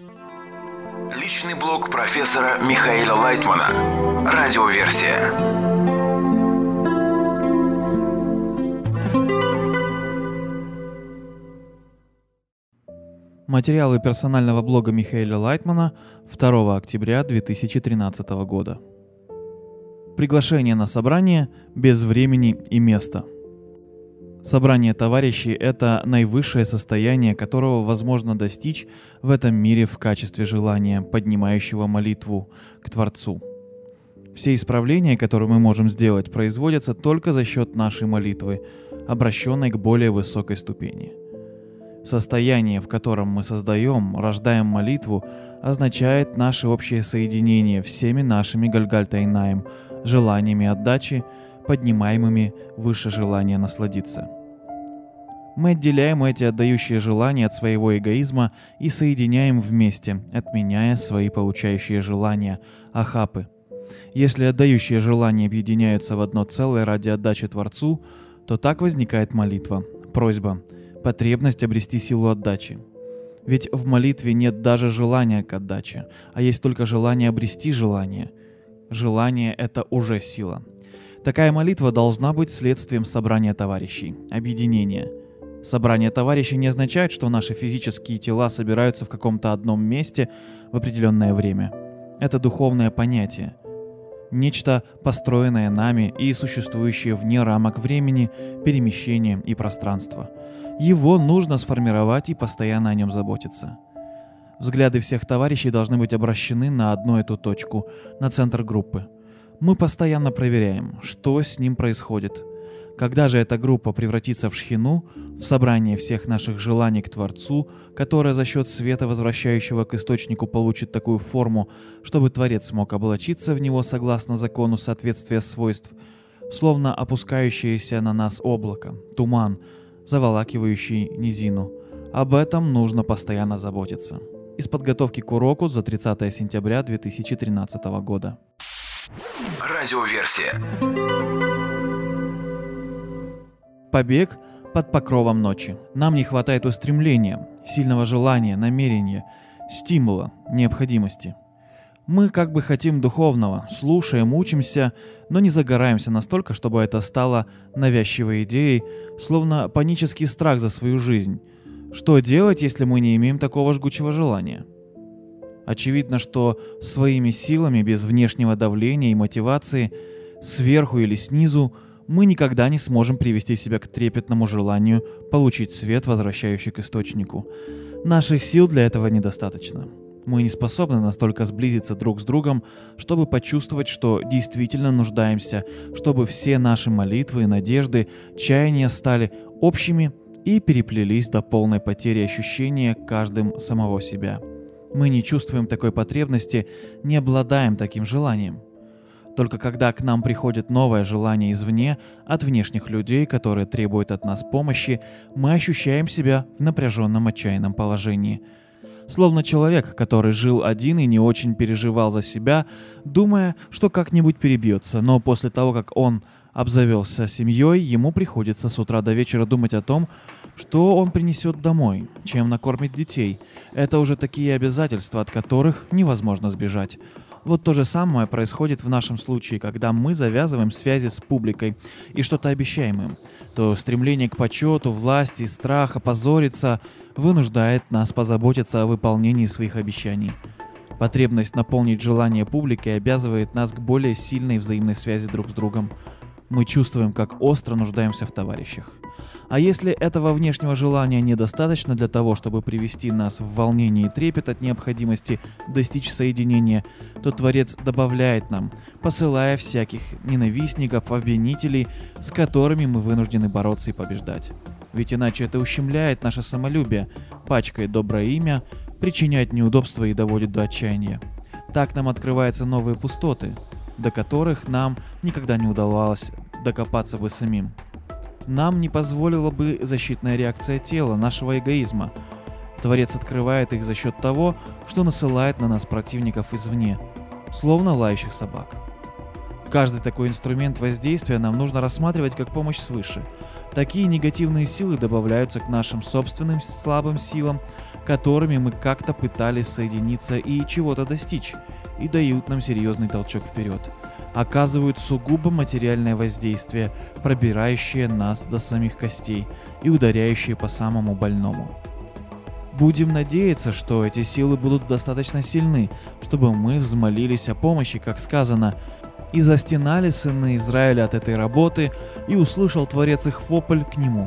Личный блог профессора Михаила Лайтмана. Радиоверсия. Материалы персонального блога Михаила Лайтмана 2 октября 2013 года. Приглашение на собрание без времени и места. Собрание товарищей – это наивысшее состояние, которого возможно достичь в этом мире в качестве желания, поднимающего молитву к Творцу. Все исправления, которые мы можем сделать, производятся только за счет нашей молитвы, обращенной к более высокой ступени. Состояние, в котором мы рождаем молитву, означает наше общее соединение всеми нашими гальгальтайнаем, желаниями отдачи, поднимаемыми выше желания насладиться. Мы отделяем эти отдающие желания от своего эгоизма и соединяем вместе, отменяя свои получающие желания, ахапы. Если отдающие желания объединяются в одно целое ради отдачи Творцу, то так возникает молитва, просьба, потребность обрести силу отдачи. Ведь в молитве нет даже желания к отдаче, а есть только желание обрести желание. Желание — это уже сила. Такая молитва должна быть следствием собрания товарищей, объединения. Собрание товарищей не означает, что наши физические тела собираются в каком-то одном месте в определенное время. Это духовное понятие. Нечто, построенное нами и существующее вне рамок времени, перемещения и пространства. Его нужно сформировать и постоянно о нем заботиться. Взгляды всех товарищей должны быть обращены на одну эту точку, на центр группы. Мы постоянно проверяем, что с ним происходит. Когда же эта группа превратится в шхину, в собрание всех наших желаний к Творцу, которое за счет света, возвращающего к источнику, получит такую форму, чтобы Творец мог облачиться в него согласно закону соответствия свойств, словно опускающееся на нас облако, туман, заволакивающий низину. Об этом нужно постоянно заботиться. Из подготовки к уроку за 30 сентября 2013 года. Радиоверсия. Побег под покровом ночи. Нам не хватает устремления, сильного желания, намерения, стимула, необходимости. Мы как бы хотим духовного, слушаем, учимся, но не загораемся настолько, чтобы это стало навязчивой идеей, словно панический страх за свою жизнь. Что делать, если мы не имеем такого жгучего желания? Очевидно, что своими силами, без внешнего давления и мотивации, сверху или снизу, мы никогда не сможем привести себя к трепетному желанию получить свет, возвращающий к источнику. Наших сил для этого недостаточно. Мы не способны настолько сблизиться друг с другом, чтобы почувствовать, что действительно нуждаемся, чтобы все наши молитвы и надежды, чаяния стали общими и переплелись до полной потери ощущения каждым самого себя. Мы не чувствуем такой потребности, не обладаем таким желанием. Только когда к нам приходит новое желание извне, от внешних людей, которые требуют от нас помощи, мы ощущаем себя в напряженном отчаянном положении. Словно человек, который жил один и не очень переживал за себя, думая, что как-нибудь перебьется, но после того, как он обзавелся семьей, ему приходится с утра до вечера думать о том, что он принесет домой, чем накормит детей. Это уже такие обязательства, от которых невозможно сбежать. Вот то же самое происходит в нашем случае, когда мы завязываем связи с публикой и что-то обещаем им. То стремление к почету, власти, страх опозориться вынуждает нас позаботиться о выполнении своих обещаний. Потребность наполнить желание публики обязывает нас к более сильной взаимной связи друг с другом. Мы чувствуем, как остро нуждаемся в товарищах. А если этого внешнего желания недостаточно для того, чтобы привести нас в волнение и трепет от необходимости достичь соединения, то Творец добавляет нам, посылая всяких ненавистников, обвинителей, с которыми мы вынуждены бороться и побеждать. Ведь иначе это ущемляет наше самолюбие, пачкает доброе имя, причиняет неудобства и доводит до отчаяния. Так нам открываются новые пустоты, до которых нам никогда не удавалось докопаться бы самим. Нам не позволила бы защитная реакция тела, нашего эгоизма. Творец открывает их за счет того, что насылает на нас противников извне, словно лающих собак. Каждый такой инструмент воздействия нам нужно рассматривать как помощь свыше. Такие негативные силы добавляются к нашим собственным слабым силам, которыми мы как-то пытались соединиться и чего-то достичь, и дают нам серьезный толчок вперед. Оказывают сугубо материальное воздействие, пробирающее нас до самих костей и ударяющее по самому больному. Будем надеяться, что эти силы будут достаточно сильны, чтобы мы взмолились о помощи, как сказано, «И застенали сыны Израиля от этой работы, и услышал Творец их вопль к нему».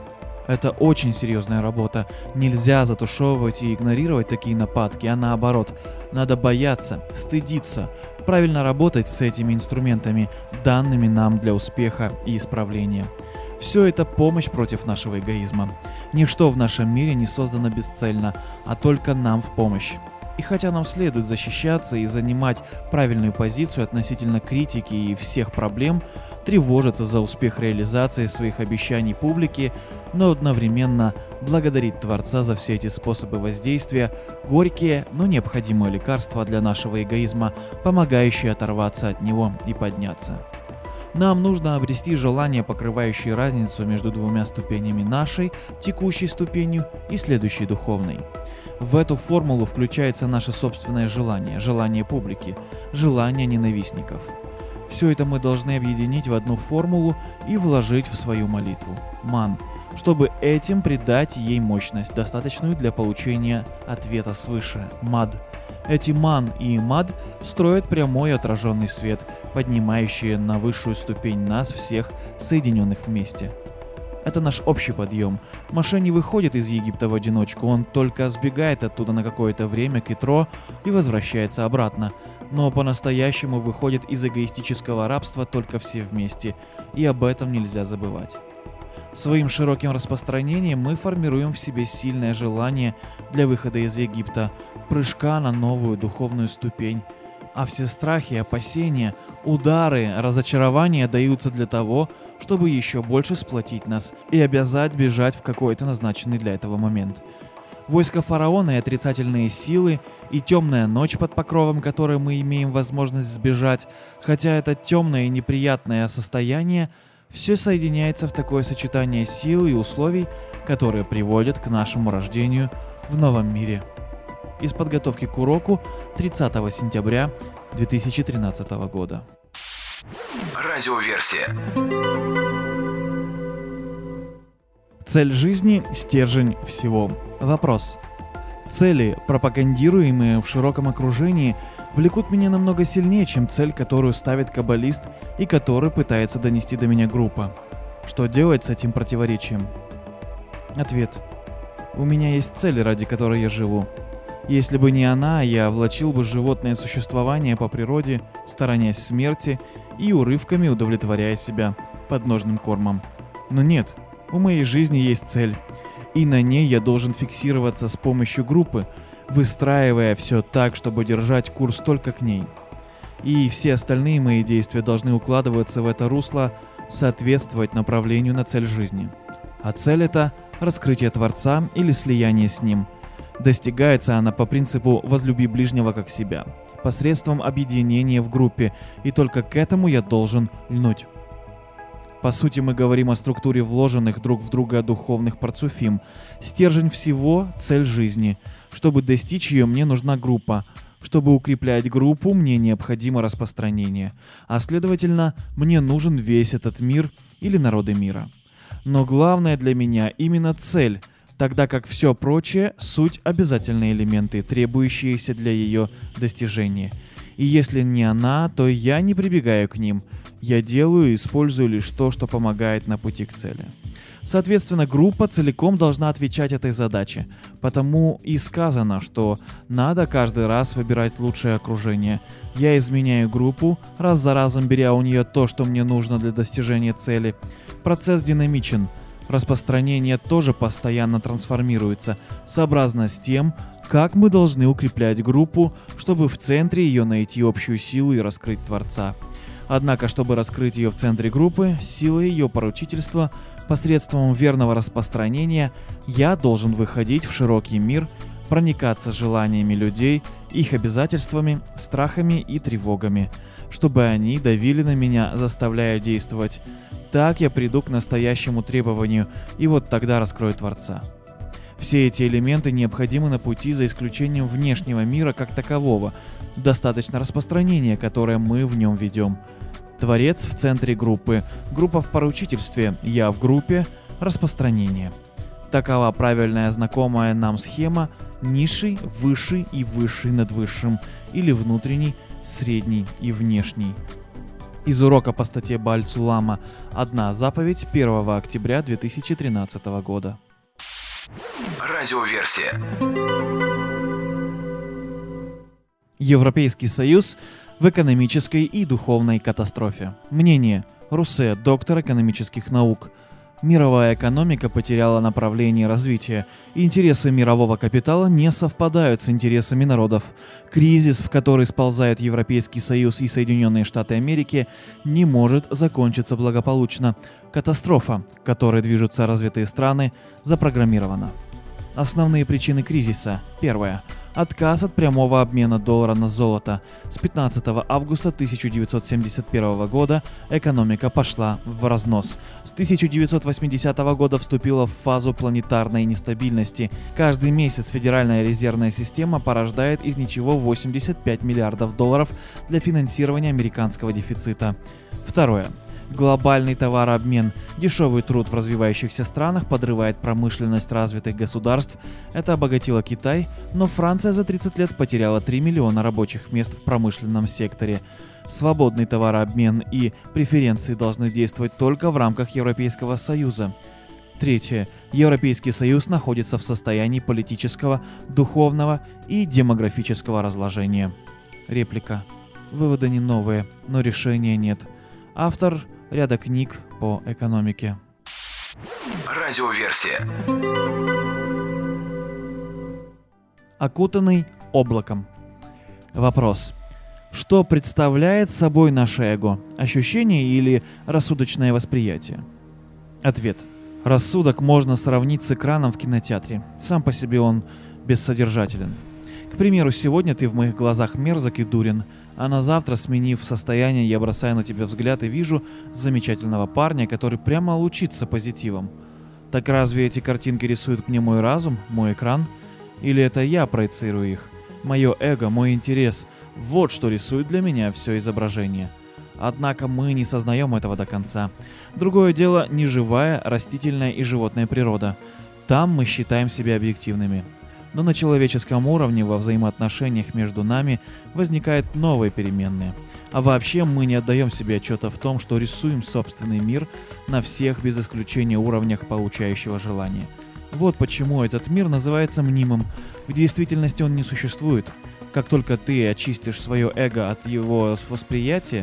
Это очень серьезная работа. Нельзя затушевывать и игнорировать такие нападки, а наоборот, надо бояться, стыдиться, правильно работать с этими инструментами, данными нам для успеха и исправления. Все это помощь против нашего эгоизма. Ничто в нашем мире не создано бесцельно, а только нам в помощь. И хотя нам следует защищаться и занимать правильную позицию относительно критики и всех проблем, тревожиться за успех реализации своих обещаний публике, но одновременно благодарить Творца за все эти способы воздействия, горькие, но необходимые лекарства для нашего эгоизма, помогающие оторваться от него и подняться. Нам нужно обрести желание, покрывающее разницу между двумя ступенями нашей, текущей ступенью, и следующей духовной. В эту формулу включается наше собственное желание, желание публики, желание ненавистников. Все это мы должны объединить в одну формулу и вложить в свою молитву – ман, чтобы этим придать ей мощность, достаточную для получения ответа свыше – мад. Эти ман и мад строят прямой отраженный свет, поднимающий на высшую ступень нас всех, соединенных вместе. Это наш общий подъем. Моше не выходит из Египта в одиночку, он только сбегает оттуда на какое-то время к Итро и возвращается обратно. Но по-настоящему выходит из эгоистического рабства только все вместе, и об этом нельзя забывать. Своим широким распространением мы формируем в себе сильное желание для выхода из Египта, прыжка на новую духовную ступень, а все страхи, опасения, удары, разочарования даются для того, чтобы еще больше сплотить нас и обязать бежать в какой-то назначенный для этого момент. Войско фараона и отрицательные силы, и темная ночь под покровом, которой мы имеем возможность сбежать, хотя это темное и неприятное состояние, все соединяется в такое сочетание сил и условий, которые приводят к нашему рождению в новом мире. Из подготовки к уроку 30 сентября 2013 года. Радиоверсия. Цель жизни – стержень всего. Вопрос. Цели, пропагандируемые в широком окружении, влекут меня намного сильнее, чем цель, которую ставит каббалист и которую пытается донести до меня группа. Что делать с этим противоречием? Ответ. У меня есть цель, ради которой я живу. Если бы не она, я влачил бы животное существование по природе, сторонясь смерти и урывками удовлетворяя себя подножным кормом. Но нет, у моей жизни есть цель, и на ней я должен фиксироваться с помощью группы, выстраивая все так, чтобы держать курс только к ней. И все остальные мои действия должны укладываться в это русло, соответствовать направлению на цель жизни. А цель — это раскрытие Творца или слияние с Ним. Достигается она по принципу «возлюби ближнего как себя», посредством объединения в группе, и только к этому я должен льнуть. По сути, мы говорим о структуре вложенных друг в друга духовных парцуфим. Стержень всего — цель жизни. Чтобы достичь ее, мне нужна группа. Чтобы укреплять группу, мне необходимо распространение. А следовательно, мне нужен весь этот мир или народы мира. Но главное для меня именно цель, тогда как все прочее — суть обязательные элементы, требующиеся для ее достижения. И если не она, то я не прибегаю к ним. Я делаю и использую лишь то, что помогает на пути к цели. Соответственно, группа целиком должна отвечать этой задаче. Потому и сказано, что надо каждый раз выбирать лучшее окружение. Я изменяю группу, раз за разом беря у нее то, что мне нужно для достижения цели. Процесс динамичен. Распространение тоже постоянно трансформируется, сообразно с тем, как мы должны укреплять группу, чтобы в центре ее найти общую силу и раскрыть Творца. Однако, чтобы раскрыть ее в центре группы, силой ее поручительства, посредством верного распространения, я должен выходить в широкий мир, проникаться желаниями людей, их обязательствами, страхами и тревогами, чтобы они давили на меня, заставляя действовать. Так я приду к настоящему требованию, и вот тогда раскрою Творца. Все эти элементы необходимы на пути за исключением внешнего мира как такового. Достаточно распространения, которое мы в нем ведем. Творец в центре группы, группа в поручительстве, я в группе, распространение. Такова правильная знакомая нам схема низший, высший и высший над высшим, или внутренний, средний и внешний. Из урока по статье Бааль-Цулама «Одна заповедь» 1 октября 2013 года. Радиоверсия. Европейский Союз в экономической и духовной катастрофе. Мнение. Руссе, доктор экономических наук. Мировая экономика потеряла направление развития. Интересы мирового капитала не совпадают с интересами народов. Кризис, в который сползают Европейский Союз и Соединенные Штаты Америки, не может закончиться благополучно. Катастрофа, к которой движутся развитые страны, запрограммирована. Основные причины кризиса. Первое. Отказ от прямого обмена доллара на золото. С 15 августа 1971 года экономика пошла в разнос. С 1980 года вступила в фазу планетарной нестабильности. Каждый месяц Федеральная резервная система порождает из ничего 85 миллиардов долларов для финансирования американского дефицита. Второе. Глобальный товарообмен. Дешевый труд в развивающихся странах подрывает промышленность развитых государств. Это обогатило Китай, но Франция за 30 лет потеряла 3 миллиона рабочих мест в промышленном секторе. Свободный товарообмен и преференции должны действовать только в рамках Европейского Союза. Третье. Европейский Союз находится в состоянии политического, духовного и демографического разложения. Реплика. Выводы не новые, но решения нет. Автор ряда книг по экономике. Радиоверсия. Окутанный облаком. Вопрос. Что представляет собой наше эго? Ощущение или рассудочное восприятие? Ответ. Рассудок можно сравнить с экраном в кинотеатре. Сам по себе он бессодержателен. К примеру, сегодня ты в моих глазах мерзок и дурен, а на завтра, сменив состояние, я бросаю на тебя взгляд и вижу замечательного парня, который прямо лучится позитивом. Так разве эти картинки рисует мне мой разум, мой экран? Или это я проецирую их? Мое эго, мой интерес – вот что рисует для меня все изображение. Однако мы не сознаем этого до конца. Другое дело – неживая, растительная и животная природа. Там мы считаем себя объективными. Но на человеческом уровне во взаимоотношениях между нами возникают новые переменные. А вообще мы не отдаем себе отчета в том, что рисуем собственный мир на всех без исключения уровнях получающего желания. Вот почему этот мир называется мнимым. В действительности он не существует. Как только ты очистишь свое эго от его восприятия,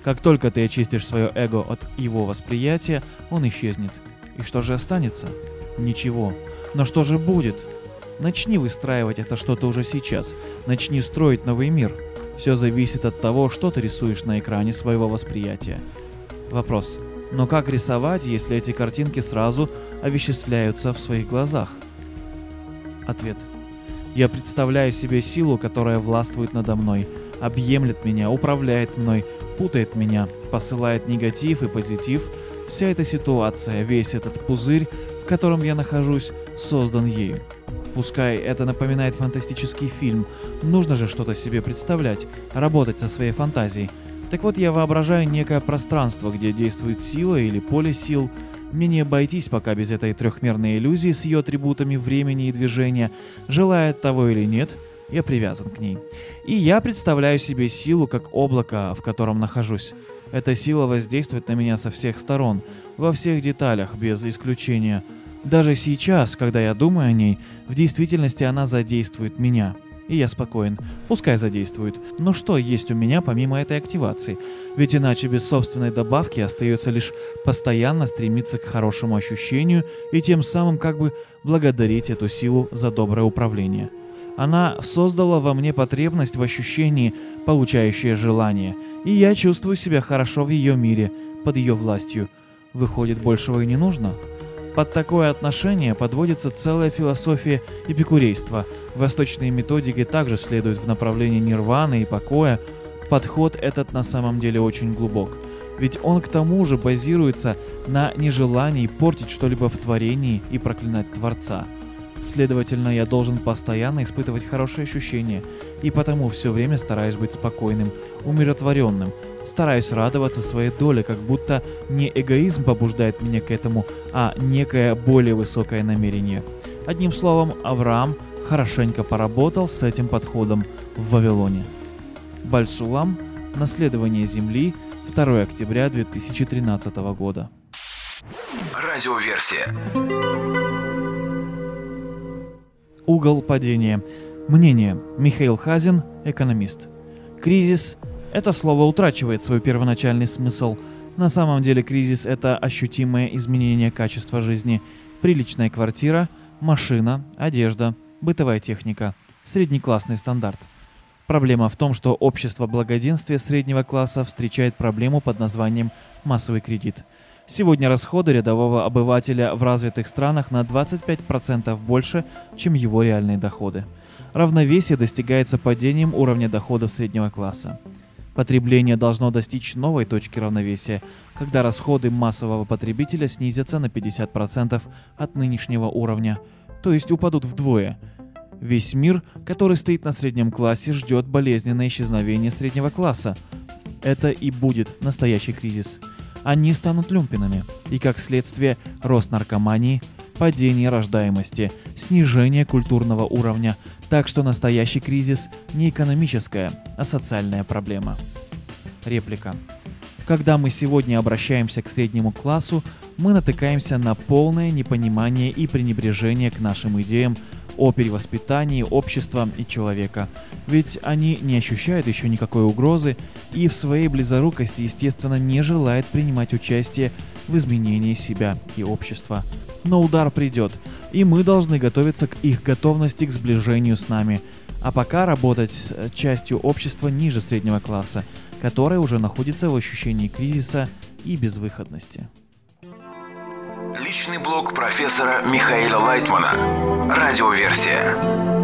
он исчезнет. И что же останется? Ничего. Но что же будет? Начни выстраивать это что-то уже сейчас. Начни строить новый мир. Все зависит от того, что ты рисуешь на экране своего восприятия. Вопрос. Но как рисовать, если эти картинки сразу овеществляются в своих глазах? Ответ. Я представляю себе силу, которая властвует надо мной, объемлет меня, управляет мной, путает меня, посылает негатив и позитив. Вся эта ситуация, весь этот пузырь, в котором я нахожусь, создан ею. Пускай это напоминает фантастический фильм, нужно же что-то себе представлять, работать со своей фантазией. Так вот, я воображаю некое пространство, где действует сила или поле сил. Мне не обойтись пока без этой трехмерной иллюзии с ее атрибутами времени и движения. Желая того или нет, я привязан к ней. И я представляю себе силу как облако, в котором нахожусь. Эта сила воздействует на меня со всех сторон, во всех деталях, без исключения. Даже сейчас, когда я думаю о ней, в действительности она задействует меня. И я спокоен. Пускай задействует. Но что есть у меня помимо этой активации? Ведь иначе без собственной добавки остается лишь постоянно стремиться к хорошему ощущению и тем самым как бы благодарить эту силу за доброе управление. Она создала во мне потребность в ощущении, получающее желание. И я чувствую себя хорошо в ее мире, под ее властью. Выходит, большего и не нужно? Под такое отношение подводится целая философия эпикурейства. Восточные методики также следуют в направлении нирваны и покоя. Подход этот на самом деле очень глубок. Ведь он к тому же базируется на нежелании портить что-либо в творении и проклинать Творца. Следовательно, я должен постоянно испытывать хорошие ощущения, и потому все время стараюсь быть спокойным, умиротворенным, стараюсь радоваться своей доле, как будто не эгоизм побуждает меня к этому, а некое более высокое намерение. Одним словом, Авраам хорошенько поработал с этим подходом в Вавилоне. Баль-Сулам. Наследование земли. 2 октября 2013 года. Радиоверсия. Угол падения. Мнение. Михаил Хазин, экономист. Кризис. Это слово утрачивает свой первоначальный смысл. На самом деле кризис – это ощутимое изменение качества жизни. Приличная квартира, машина, одежда, бытовая техника, среднеклассный стандарт. Проблема в том, что общество благоденствия среднего класса встречает проблему под названием массовый кредит. Сегодня расходы рядового обывателя в развитых странах на 25% больше, чем его реальные доходы. Равновесие достигается падением уровня доходов среднего класса. Потребление должно достичь новой точки равновесия, когда расходы массового потребителя снизятся на 50% от нынешнего уровня, то есть упадут вдвое. Весь мир, который стоит на среднем классе, ждет болезненное исчезновение среднего класса. Это и будет настоящий кризис. Они станут люмпинами, и как следствие рост наркомании, падение рождаемости, снижение культурного уровня, так что настоящий кризис не экономическая, а социальная проблема. Реплика. Когда мы сегодня обращаемся к среднему классу, мы натыкаемся на полное непонимание и пренебрежение к нашим идеям о перевоспитании общества и человека. Ведь они не ощущают еще никакой угрозы и в своей близорукости, естественно, не желают принимать участие в изменении себя и общества. Но удар придет, и мы должны готовиться к их готовности к сближению с нами, а пока работать с частью общества ниже среднего класса, которая уже находится в ощущении кризиса и безвыходности. Личный блог профессора Михаила Лайтмана. Радиоверсия.